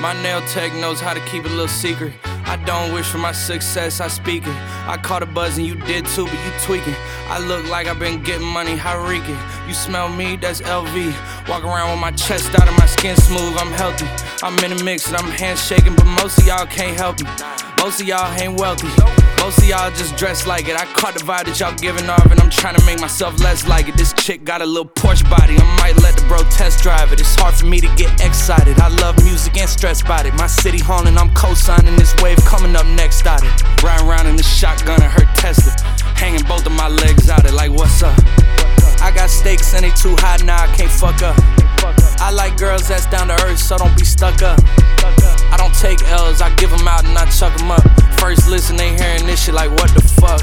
My nail tech knows how to keep it a little secret. I don't wish for my success, I speak it. I caught a buzz and you did too, but you tweaking. I look like I've been getting money, how reek it. You smell me, that's LV. Walk around with my chest out and my skin smooth, I'm healthy. I'm in a mix and I'm handshaking, but most of y'all can't help me. Most of y'all ain't wealthy. Most of y'all just dress like it. I caught the vibe that y'all giving off and I'm trying to make myself less like it. This chick got a little Porsche body, I might let the bro test drive it. It's hard for me to get excited. I love music and stress about it. My city haunting, I'm co-signing this wave coming up next out it. Riding around in the shotgun and her Tesla, hanging both of my legs out it like what's up. I got stakes and they too high now, I can't fuck up. I like girls that's down to earth, so don't be stuck up. I don't take L's, I give them out and I chuck them up. First listen, they hearing this shit like what the fuck.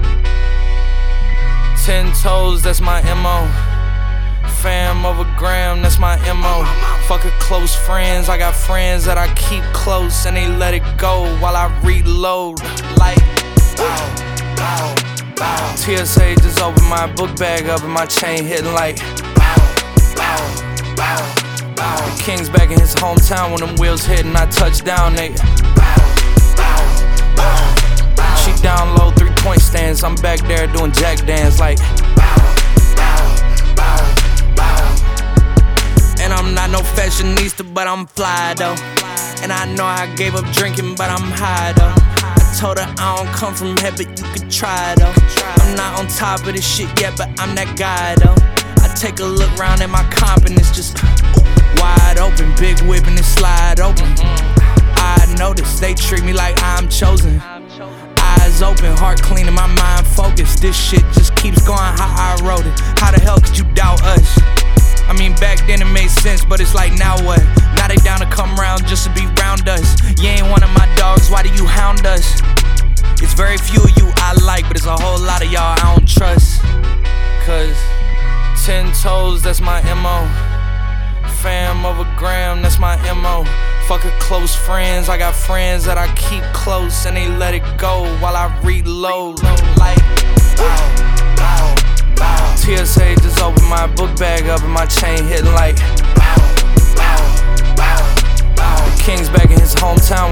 10 toes, that's my MO. Fam over gram, that's my MO. Fucking close friends, I got friends that I keep close and they let it go while I reload. Like bow, bow, bow. TSA just opened my book bag up and my chain hitting like bow, bow, bow, bow. The king's back in his hometown when them wheels hit and I touch down, they bow, bow, bow, bow. She down low, 3-point stands, I'm back there doing jack dance like bow, bow, bow, bow. And I'm not no fashionista, but I'm fly though. And I know I gave up drinking, but I'm high though. I told her I don't come from here, but you could try though. I'm not on top of this shit yet, but I'm that guy though. I take a look round at my comp and it's just wide open, big whip and it slide open. I notice they treat me like I'm chosen. Eyes open, heart clean and my mind focused. This shit just keeps going how I wrote it. How the hell could you doubt us? I mean back then it made sense, but it's like now what? Now they down to come round just to be round us. You ain't one of my dogs, why do you hound us? It's very few of you I like, but it's a whole lot of y'all I don't trust. Cause 10 toes, that's my MO. Fam over gram, that's my MO. Fucking close friends, I got friends that I keep close and they let it go while I reload. Like bow, bow, bow. TSA just opened my book bag up and my chain hitting like bow, bow, bow, bow. The king's back in his hometown